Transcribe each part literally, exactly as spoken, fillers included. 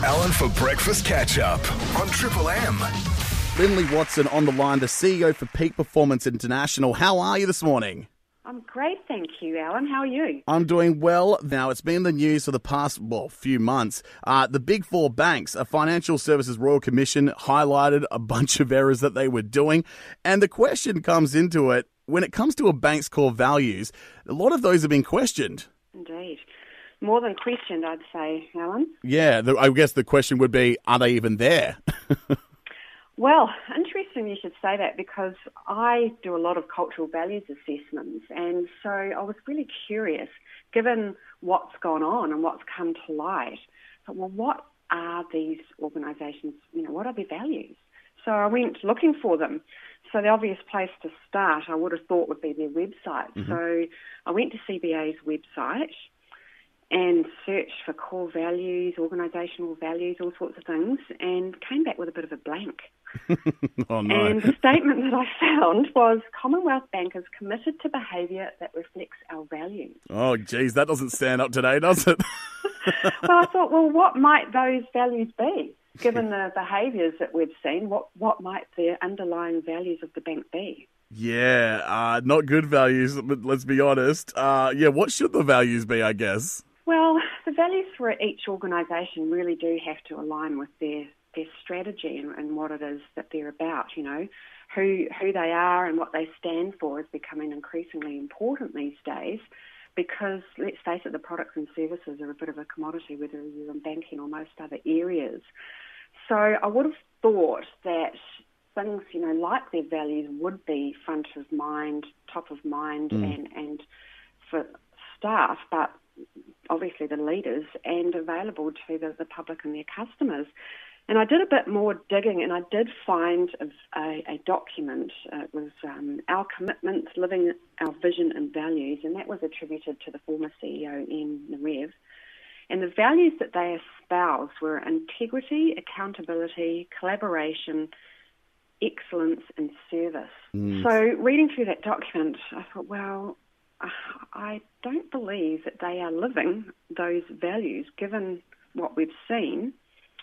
Alan for Breakfast Catch Up on Triple M. Lindley Watson on the line, the C E O for Peak Performance International. How are you this morning? I'm great, thank you, Alan. How are you? I'm doing well. Now, it's been in the news for the past, well, few months. Uh, the Big Four banks, a Financial Services Royal Commission, highlighted a bunch of errors that they were doing. And the question comes into it, when it comes to a bank's core values, a lot of those have been questioned. Indeed. More than questioned, I'd say, Alan. Yeah, the, I guess the question would be, are they even there? Well, interesting you should say that, because I do a lot of cultural values assessments, and so I was really curious, given what's gone on and what's come to light, but, well, what are these organisations, you know, what are their values? So I went looking for them. So the obvious place to start, I would have thought, would be their website. Mm-hmm. So I went to C B A's website and searched for core values, organisational values, all sorts of things, and came back with a bit of a blank. Oh, no. And the statement that I found was, Commonwealth Bank is committed to behaviour that reflects our values. Oh, geez, that doesn't stand up today, does it? Well, I thought, well, what might those values be? Given the behaviours that we've seen, what, what might the underlying values of the bank be? Yeah, uh, not good values, but let's be honest. Uh, yeah, what should the values be, I guess? Well, the values for each organisation really do have to align with their, their strategy and, and what it is that they're about, you know. Who, who they are and what they stand for is becoming increasingly important these days, because, let's face it, the products and services are a bit of a commodity, whether you're in banking or most other areas. So I would have thought that things, you know, like their values would be front of mind, top of mind, mm. and, and for staff, but obviously the leaders, and available to the, the public and their customers. And I did a bit more digging, and I did find a, a, a document. Uh, it was um, Our Commitment, Living Our Vision and Values, and that was attributed to the former C E O, Ian Narev. And the values that they espoused were integrity, accountability, collaboration, excellence, and service. Mm. So reading through that document, I thought, well, I don't believe that they are living those values, given what we've seen.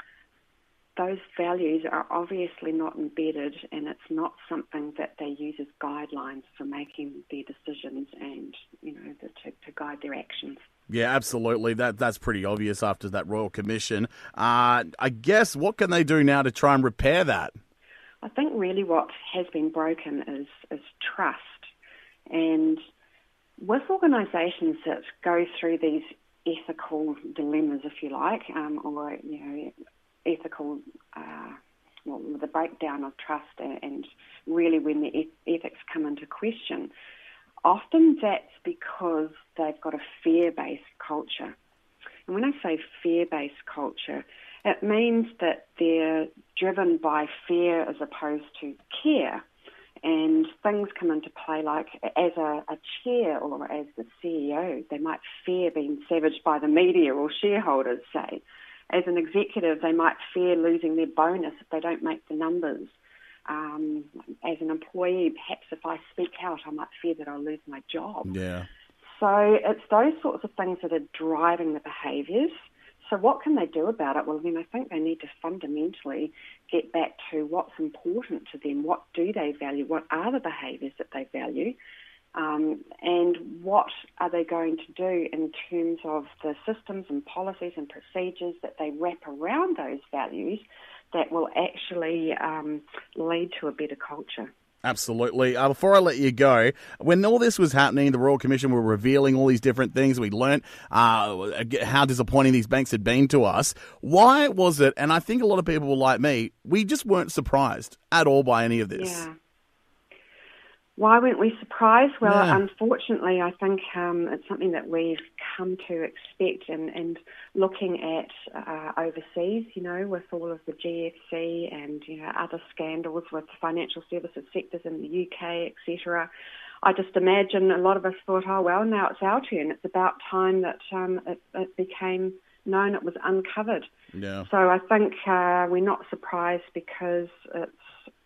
Those values are obviously not embedded, and it's not something that they use as guidelines for making their decisions and, you know, the, to, to guide their actions. Yeah, absolutely. That That's pretty obvious after that Royal Commission. Uh, I guess, what can they do now to try and repair that? I think really what has been broken is, is trust. And with organisations that go through these ethical dilemmas, if you like, um, or, you know, ethical, uh, well, the breakdown of trust and, and really when the eth- ethics come into question, often that's because they've got a fear-based culture. And when I say fear-based culture, it means that they're driven by fear as opposed to care. And things come into play like, as a, a chair or as the C E O, they might fear being savaged by the media or shareholders, say. As an executive, they might fear losing their bonus if they don't make the numbers. Um, as an employee, perhaps if I speak out, I might fear that I'll lose my job. Yeah. So it's those sorts of things that are driving the behaviours. So what can they do about it? Well, then I think they need to fundamentally get back to what's important to them. What do they value? What are the behaviours that they value? Um, and what are they going to do in terms of the systems and policies and procedures that they wrap around those values that will actually um, lead to a better culture? Absolutely. Uh, before I let you go, when all this was happening, the Royal Commission were revealing all these different things. We learnt uh, how disappointing these banks had been to us. Why was it, and I think a lot of people were like me, we just weren't surprised at all by any of this? Yeah. Why weren't we surprised? Well, yeah. unfortunately, I think um, it's something that we've come to expect, and, and looking at uh, overseas, you know, with all of the G F C and, you know, other scandals with financial services sectors in the U K, et cetera. I just imagine a lot of us thought, oh, well, now it's our turn. It's about time that um, it, it became known, it was uncovered. Yeah. So I think uh, we're not surprised because it's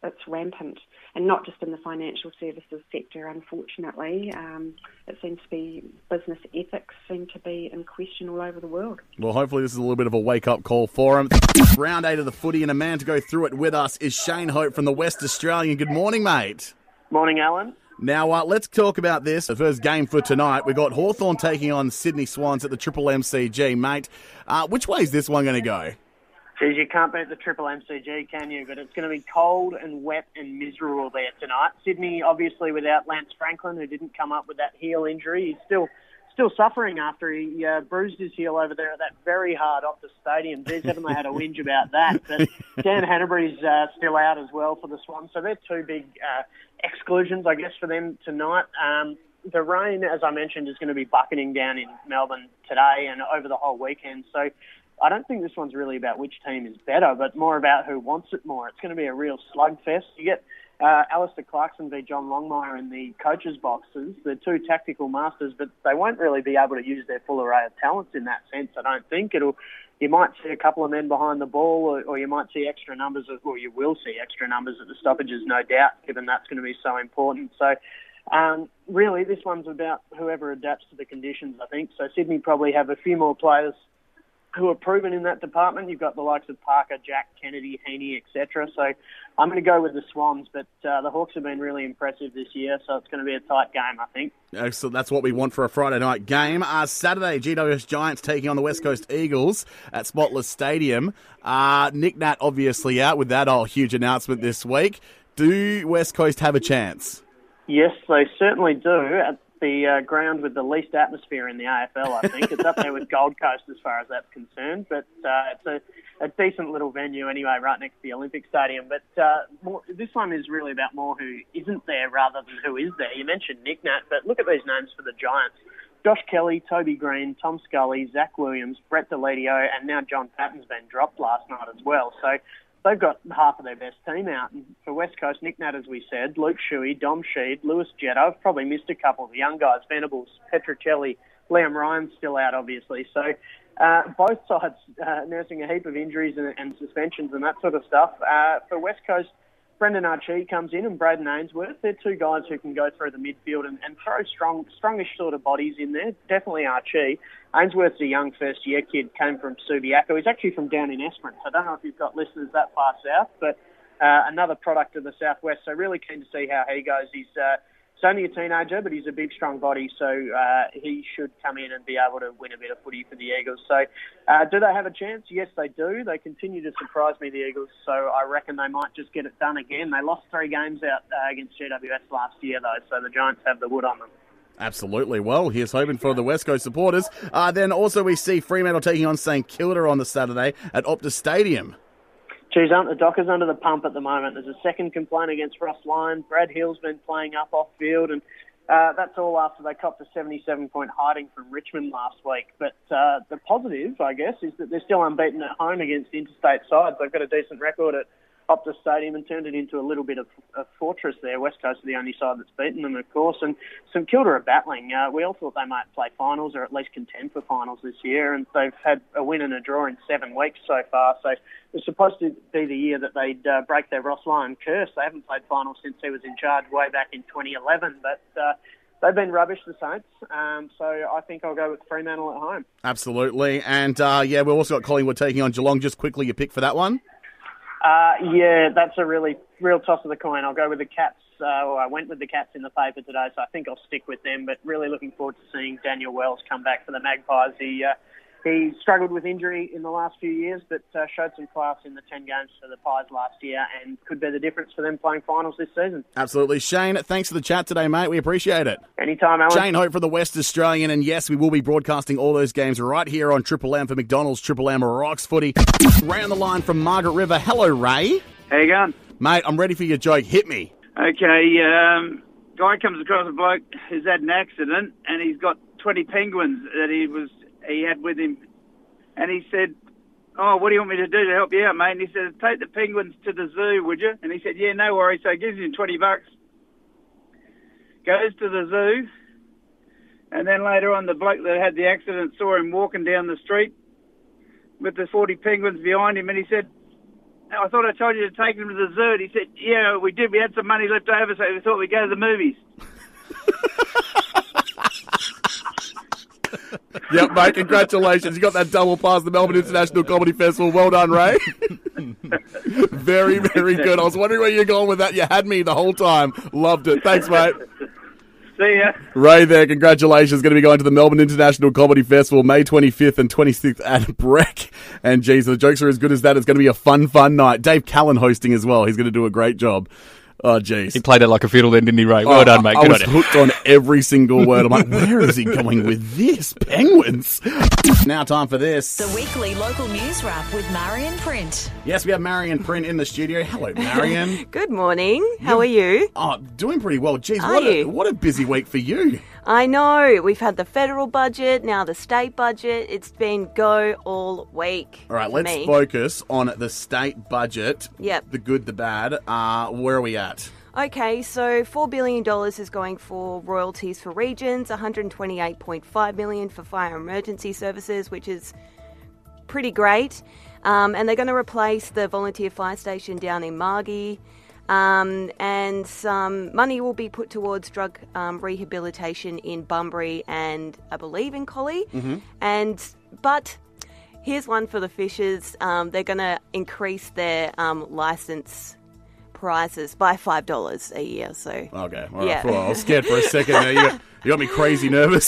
it's rampant, and not just in the financial services sector. Unfortunately, um, it seems to be business ethics seem to be in question all over the world. Well, hopefully this is a little bit of a wake-up call for him. Round eight of the footy, and a man to go through it with us is Shane Hope from the West Australian. Good morning, mate. Morning, Alan. Now, uh, let's talk about this. The first game for tonight, we've got Hawthorn taking on Sydney Swans at the Triple M C G, mate. Uh, which way is this one going to go? Geez, you can't beat the Triple M C G, can you? But it's going to be cold and wet and miserable there tonight. Sydney, obviously, without Lance Franklin, who didn't come up with that heel injury. He's still still suffering after he uh, bruised his heel over there at that very hard Optus Stadium. Geez, haven't they had a whinge about that? But Dan Hanbury's uh, still out as well for the Swans. So they're two big uh, exclusions, I guess, for them tonight. Um, the rain, as I mentioned, is going to be bucketing down in Melbourne today and over the whole weekend. So I don't think this one's really about which team is better, but more about who wants it more. It's going to be a real slugfest. You get uh, Alistair Clarkson v John Longmire in the coaches' boxes. They're two tactical masters, but they won't really be able to use their full array of talents in that sense, I don't think. It'll You might see a couple of men behind the ball, or, or you might see extra numbers, of, or you will see extra numbers at the stoppages, no doubt, given that's going to be so important. So um, really, this one's about whoever adapts to the conditions, I think. So Sydney probably have a few more players who are proven in that department. You've got the likes of Parker, Jack, Kennedy, Heaney, et cetera. So I'm going to go with the Swans, but uh, the Hawks have been really impressive this year, so it's going to be a tight game, I think. Excellent. That's what we want for a Friday night game. Uh, Saturday, G W S Giants taking on the West Coast Eagles at Spotless Stadium. Uh, Nick Nat obviously out with that oh, huge announcement this week. Do West Coast have a chance? Yes, they certainly do. At the uh, ground with the least atmosphere in the A F L, I think. It's up there with Gold Coast as far as that's concerned, but uh, it's a, a decent little venue anyway, right next to the Olympic Stadium. But uh, more, this one is really about more who isn't there rather than who is there. You mentioned Nick Nat, but look at these names for the Giants. Josh Kelly, Toby Green, Tom Scully, Zach Williams, Brett Deledio, and now John Patton's been dropped last night as well. So they've got half of their best team out. And for West Coast, Nick Nat, as we said, Luke Shuey, Dom Sheed, Lewis Jetta. I've probably missed a couple of the young guys, Venables, Petruccelli, Liam Ryan's still out, obviously. So uh, both sides uh, nursing a heap of injuries and, and suspensions and that sort of stuff. Uh, for West Coast, Brendan Archie comes in and Braden Ainsworth. They're two guys who can go through the midfield and, and throw strong, strongish sort of bodies in there. Definitely Archie. Ainsworth's a young first-year kid, came from Subiaco. He's actually from down in Esperance. I don't know if you've got listeners that far south, but uh, another product of the southwest. So really keen to see how he goes. He's uh, he's only a teenager, but he's a big, strong body, so uh, he should come in and be able to win a bit of footy for the Eagles. So uh, do they have a chance? Yes, they do. They continue to surprise me, the Eagles, so I reckon they might just get it done again. They lost three games out uh, against G W S last year, though, so the Giants have the wood on them. Absolutely. Well, here's hoping for the West Coast supporters. Uh, then also we see Fremantle taking on St Kilda on the Saturday at Optus Stadium. Geez, aren't the Dockers under the pump at the moment? There's a second complaint against Ross Lyon. Brad Hill's been playing up off-field, and uh, that's all after they copped a seventy-seven point hiding from Richmond last week. But uh, the positive, I guess, is that they're still unbeaten at home against interstate sides. They've got a decent record at Optus Stadium and turned it into a little bit of a fortress there. West Coast are the only side that's beaten them, of course. And St Kilda are battling. Uh, we all thought they might play finals or at least contend for finals this year, and they've had a win and a draw in seven weeks so far. So it's supposed to be the year that they'd uh, break their Ross Lyon curse. They haven't played finals since he was in charge way back in twenty eleven, but uh, they've been rubbish, the Saints. Um, so I think I'll go with Fremantle at home. Absolutely. And, uh, yeah, we've also got Collingwood taking on Geelong. Just quickly, your pick for that one? Uh, yeah, that's a really real toss of the coin. I'll go with the Cats. Uh, well, I went with the Cats in the paper today, so I think I'll stick with them. But really looking forward to seeing Daniel Wells come back for the Magpies. He uh, he struggled with injury in the last few years, but uh, showed some class in the ten games for the Pies last year, and could be the difference for them playing finals this season. Absolutely, Shane. Thanks for the chat today, mate. We appreciate it. Anytime, Alan. Shane Hope for the West Australian, and yes, we will be broadcasting all those games right here on Triple M for McDonald's Triple M Rocks Footy. Ray on the line from Margaret River. Hello, Ray. How you going? Mate, I'm ready for your joke. Hit me. Okay, um, guy comes across a bloke who's had an accident, and he's got twenty penguins that he was he had with him, and he said, "Oh, what do you want me to do to help you out, mate?" And he said, "Take the penguins to the zoo, would you?" And he said, "Yeah, no worries." So he gives him twenty bucks. Goes to the zoo, and then later on, the bloke that had the accident saw him walking down the street with the forty penguins behind him, and he said, I thought I told you to take him to the zoo. And he said, yeah, we did. We had some money left over, so we thought we'd go to the movies. Yep, mate, congratulations. You got that double pass the Melbourne International Comedy Festival. Well done, Ray. Very, very good. I was wondering where you're going with that. You had me the whole time. Loved it. Thanks, mate. See ya. Ray there, congratulations. Going to be going to the Melbourne International Comedy Festival May twenty-fifth and twenty-sixth at Breck. And geez, the jokes are as good as that. It's going to be a fun, fun night. Dave Callan hosting as well. He's going to do a great job. Oh, jeez. He played it like a fiddle then, didn't he, Ray? Well oh, done, mate. I, Good I was on you. hooked on every single word. I'm like, where is he going with this? Penguins. Now time for this. The weekly local news wrap with Marion Print. Yes, we have Marion Print in the studio. Hello, Marion. Good morning. How are you? Oh, doing pretty well. Jeez, Are what a, you? what a busy week for you. I know. We've had the federal budget, now the state budget. It's been go all week. All right, for let's me. focus on the state budget. Yep. The good, the bad. Uh, where are we at? Okay, so four billion dollars is going for royalties for regions, one hundred twenty-eight point five million dollars for fire emergency services, which is pretty great. Um, and they're going to replace the volunteer fire station down in Margie. Um, and some money will be put towards drug um, rehabilitation in Bunbury and I believe in Collie. Mm-hmm. And but here's one for the Fishers. Um, they're going to increase their um, license prices by five dollars a year. So Okay, all right. Yeah. Well, I was scared for a second there. You got, you got me crazy nervous.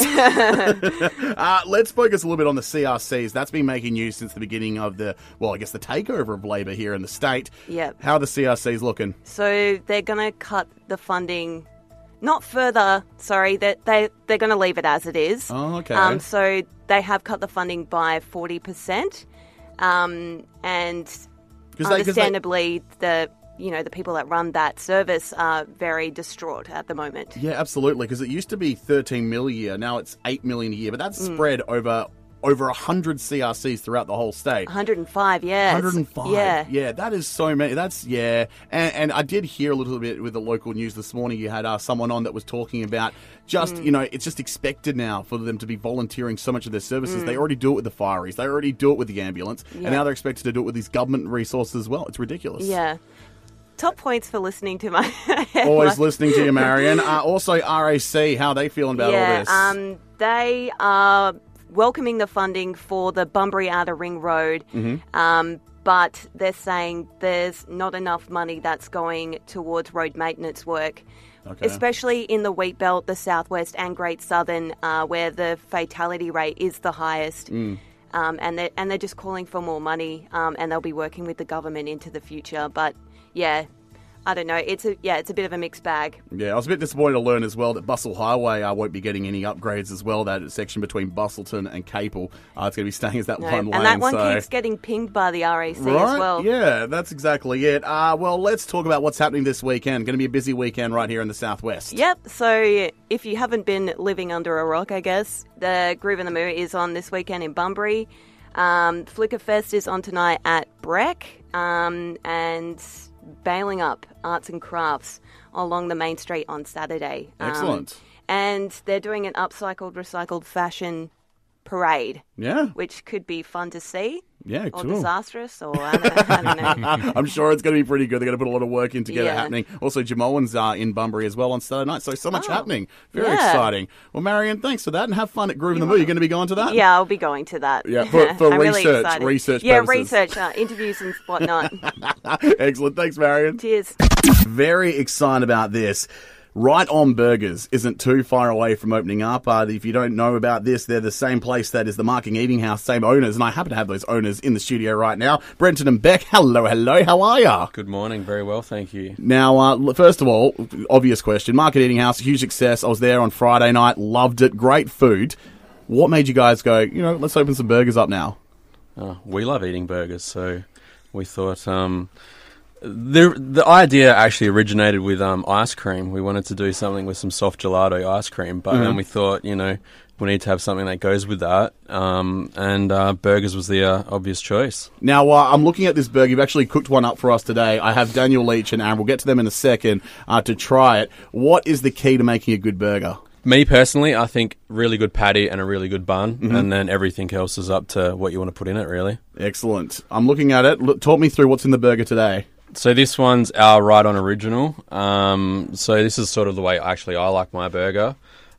uh, let's focus a little bit on the C R Cs. That's been making news since the beginning of the, well, I guess the takeover of Labor here in the state. Yep. How are the C R Cs looking? So they're going to cut the funding, not further, sorry, that they, they're going to leave it as it is. Oh, okay. Um, so they have cut the funding by forty percent. Um, and 'Cause they- 'cause they- understandably, the you know, the people that run that service are very distraught at the moment. Yeah, absolutely, because it used to be thirteen mil a year. Now it's eight million a year, but that's Mm. spread over over one hundred C R Cs throughout the whole state. one hundred five, yeah. one hundred five. Yeah. Yeah, that is so many. That's, yeah. And, and I did hear a little bit with the local news this morning. You had uh, someone on that was talking about just, Mm. you know, it's just expected now for them to be volunteering so much of their services. Mm. They already do it with the fireys. They already do it with the ambulance. Yeah. And now they're expected to do it with these government resources as well. It's ridiculous. Yeah. Top points for listening to my Always listening to you, Marion. Uh, also, R A C, how are they feeling about yeah, all this? Um, they are welcoming the funding for the Bunbury Outer Ring Road, Mm-hmm. um, but they're saying there's not enough money that's going towards road maintenance work, Okay. especially in the Wheat Belt, the Southwest and Great Southern, uh, where the fatality rate is the highest. Mm. Um, and, they're, and they're just calling for more money, um, and they'll be working with the government into the future. But, yeah, I don't know. It's a yeah, it's a bit of a mixed bag. Yeah, I was a bit disappointed to learn as well that Bustle Highway uh, won't be getting any upgrades as well. That section between Bustleton and Capel, uh, it's going to be staying as that No, one lane. and that one so. keeps getting pinged by the R A C Right? as well. Yeah, that's exactly it. Uh, well, let's talk about what's happening this weekend. Going to be a busy weekend right here in the southwest. Yep. So if you haven't been living under a rock, I guess the Groove in the Moo is on this weekend in Bunbury. Um, Flicker Fest is on tonight at Breck, um, and Bailing Up Arts and Crafts along the main street on Saturday. Um, Excellent. And they're doing an upcycled, recycled fashion parade, Yeah, which could be fun to see. yeah, Or cool. disastrous, or I don't, I don't know. I'm sure it's going to be pretty good. They're going to put a lot of work in to get it Yeah. happening. Also, Jamoans are in Bunbury as well on Saturday night, so so much Oh, happening. Very yeah. exciting. Well, Marion, thanks for that, and have fun at Groove in the Moo. You're going to be going to that? Yeah, I'll be going to that. Yeah, for- for I'm really research- excited. research Yeah, purposes. research, uh, interviews and whatnot. Excellent. Thanks, Marion. Cheers. Very excited about this. Right On Burgers isn't too far away from opening up. Uh, if you don't know about this, they're the same place that is the Marking Eating House, same owners, and I happen to have those owners in the studio right now. Brenton and Beck, hello, hello, how are ya? Good morning, very well, thank you. Now, uh, first of all, obvious question, Market Eating House, huge success. I was there on Friday night, loved it, great food. What made you guys go, you know, let's open some burgers up now? Uh, we love eating burgers, so we thought um, the the idea actually originated with um, ice cream. We wanted to do something with some soft gelato ice cream, but Mm-hmm. then we thought, you know, we need to have something that goes with that, um, and uh, burgers was the uh, obvious choice. Now, uh, I'm looking at this burger. You've actually cooked one up for us today. I have Daniel Leach and Aaron. We'll get to them in a second uh, to try it. What is the key to making a good burger? Me personally, I think really good patty and a really good bun, Mm-hmm. and then everything else is up to what you want to put in it, really. Excellent. I'm looking at it. Look, talk me through what's in the burger today. So this one's our Right On Original. Um, so this is sort of the way actually I like my burger.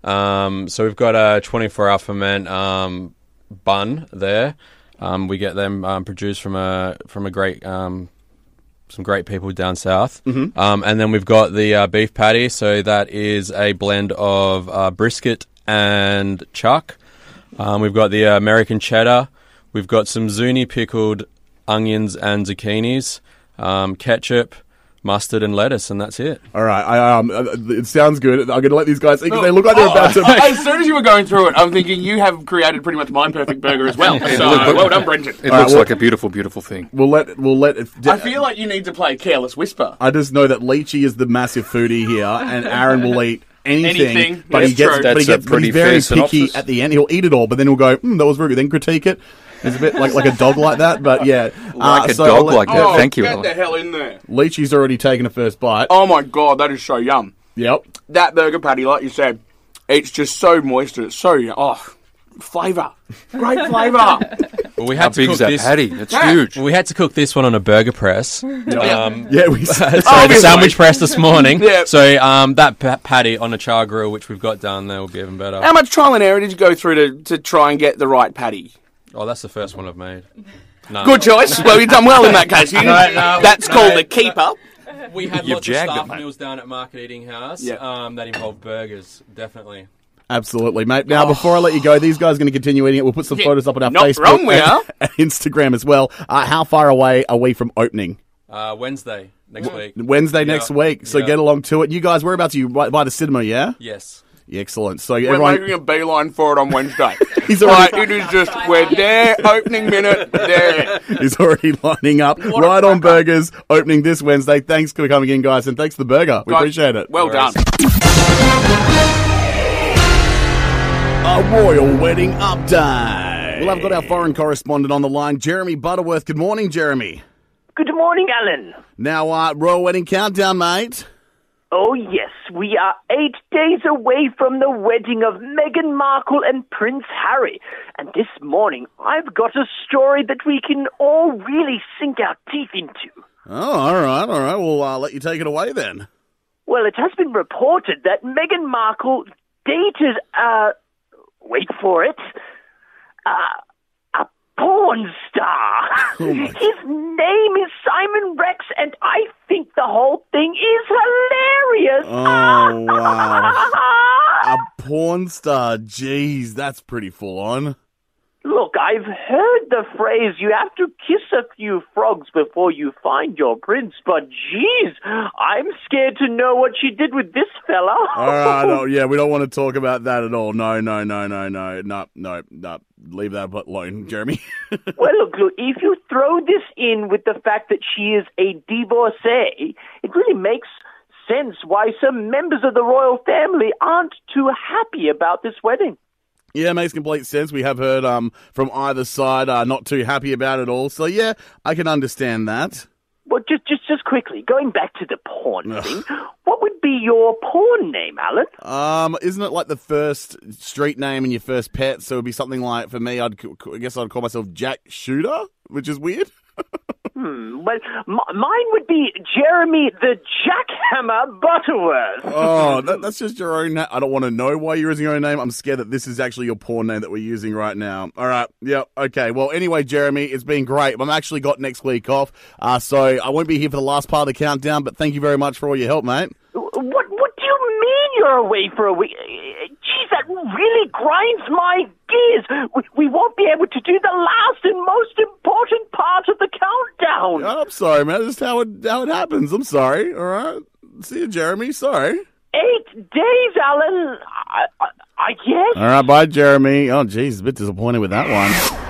Um, so we've got a twenty-four hour ferment um, bun there. Um, we get them um, produced from a from a great um, some great people down south. Mm-hmm. Um, and then we've got the uh, beef patty. So that is a blend of uh, brisket and chuck. Um, we've got the uh, American cheddar. We've got some Zuni pickled onions and zucchinis, um, ketchup, mustard, and lettuce, and that's it. All right. I, um, it sounds good. I'm going to let these guys eat because they look like they're Oh, about to... As soon as you were going through it, I'm thinking you have created pretty much my perfect burger as well. So, well done, Brenton. It All looks right, like a beautiful, beautiful thing. We'll let... We'll let I feel like you need to play Careless Whisper. I just know that Leachy is the massive foodie here, and Aaron will eat anything, Anything, but, yes, he gets, true. but he That's a gets, but pretty he's very fair picky synopsis. at the end. He'll eat it all, but then he'll go, mm, that was very good. Then critique it. It's a bit like, like a dog like that, but yeah. Like Uh, a so dog I'll let- like that. Oh, Thank you, get Alan. the hell in there. Leachy's already taken a first bite. Oh my god, that is so yum. Yep. That burger patty, like you said, it's just so moist and it's so yum. Oh, flavour. Great flavour. Well, we How had to big cook is that this. patty? It's Yeah. huge. We had to cook this one on a burger press. Um, Yeah, we so the Obviously. sandwich press this morning. Yeah. So um, that pa- patty on a char grill, which we've got down there, will be even better. How much trial and error did you go through to, to try and get the right patty? Oh, that's the first one I've made. No. Good choice. Well, you've done well in that case. You, No, no, that's no. called a keeper. We had You've lots of jagged staff it, mate. meals down at Market Eating House Yeah. um, that involved burgers, definitely. Absolutely, mate. Now, before I let you go, these guys are going to continue eating it. We'll put some Yeah, photos up on our not Facebook wrong, we and, are. and Instagram as well. Uh, how far away are we from opening? Uh, Wednesday next week. Wednesday next Yeah. week, so Yeah. get along to it. You guys, whereabouts are you? Right by the cinema, yeah? Yes. Excellent. So We're everyone... making a beeline for it on Wednesday. He's Right, already- it is just, we're there, opening minute, there. He's already lining up. What a Right on cracker. Burgers, opening this Wednesday. Thanks for coming in, guys, and thanks for the burger. We Guys, appreciate it. Well done. A royal wedding update. Well, I've got our foreign correspondent on the line, Jeremy Butterworth. Good morning, Jeremy. Good morning, Alan. Now, uh, royal wedding countdown, mate. Oh, yes, we are eight days away from the wedding of Meghan Markle and Prince Harry. And this morning, I've got a story that we can all really sink our teeth into. Oh, all right, all right. We'll uh, let you take it away then. Well, it has been reported that Meghan Markle dated, uh, wait for it, uh, a porn star. Oh my- His name is Simon Rex, and I think the whole thing is hilarious. Oh, wow. A porn star. Jeez, that's pretty full on. Look, I've heard the phrase, you have to kiss a few frogs before you find your prince, but geez, I'm scared to know what she did with this fella. All right, no, yeah, we don't want to talk about that at all. No, no, no, no, no, no, no, no. Leave that alone, Jeremy. Well, look, look, if you throw this in with the fact that she is a divorcee, it really makes sense why some members of the royal family aren't too happy about this wedding. Yeah, makes complete sense. We have heard um, from either side uh, not too happy about it all. So, yeah, I can understand that. Well, just, just, just quickly, going back to the porn thing, what would be your porn name, Alan? Um, isn't it like the first street name and your first pet? So it would be something like, for me, I'd I guess I'd call myself Jack Shooter, which is weird. Hmm, well, m- mine would be Jeremy the Jackhammer Butterworth. Oh, that, that's just your own name. I don't want to know why you're using your own name. I'm scared that this is actually your porn name that we're using right now. All right. Yep. Okay. Well, anyway, Jeremy, it's been great. I'm actually got next week off, uh, so I won't be here for the last part of the countdown, but thank you very much for all your help, mate. What, what do you mean you're away for a week? Geez, that really grinds my gears. We, we won't be able to do the last and most important part of the countdown. Oh, I'm sorry, man. That's just how it, how it happens. I'm sorry. All right. See you, Jeremy. Sorry. Eight days, Alan. I, I, I guess. All right. Bye, Jeremy. Oh, geez. A bit disappointed with that one.